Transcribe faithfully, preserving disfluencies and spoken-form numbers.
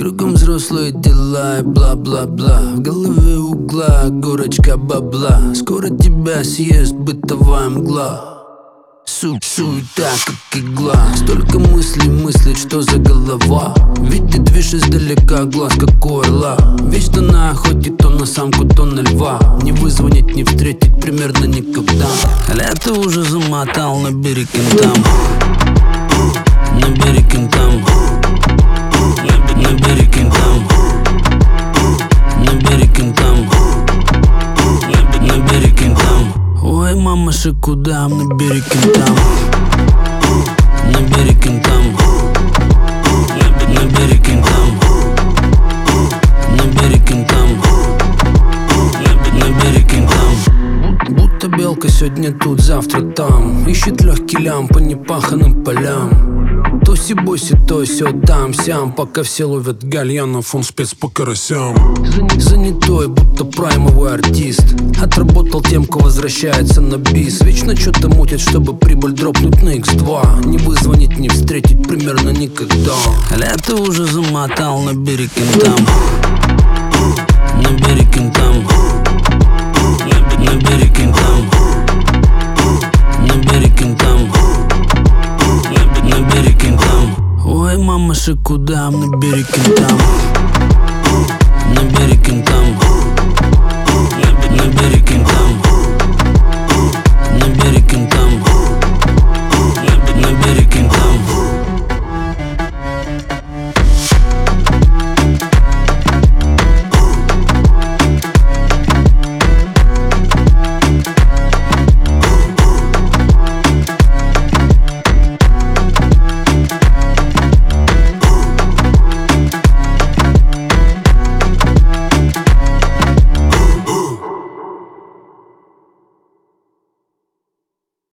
Кругом взрослые дела и бла-бла-бла. В голове угла горочка бабла. Скоро тебя съест бытовая мгла. Су суета, как игла. Столько мыслей мыслит, что за голова. Видит движ издалека, глаз как у орла. Вечно на охоте, то на самку, то на льва. Не вызвонить, не встретить примерно никогда. Лето уже замотал, набери кентам. Набери кентам. Набери кентам. Набери кентам. Набери кентам. Ой, мамаша, куда? Набери кентам. Набери кентам. Набери кентам. Набери кентам. Набери кентам. Будто белка сегодня тут, завтра там. Ищет легкий лям по непаханным полям. То си-боси, то сё там-сям. Пока все ловят гальянов, он спец по карасям. Занятой, будто праймовый артист. Отработал темку, возвращается на бис. Вечно что-то мутит, чтобы прибыль дропнуть на икс два. Не вызвонить, не встретить примерно никогда. Лето уже замотал, набери кентам. Набери кентам. Набери кентам. Набери кентам. Набери кентам. Ой, мамаша, куда? Набери кентам. Набери кентам. Набери кентам. Набери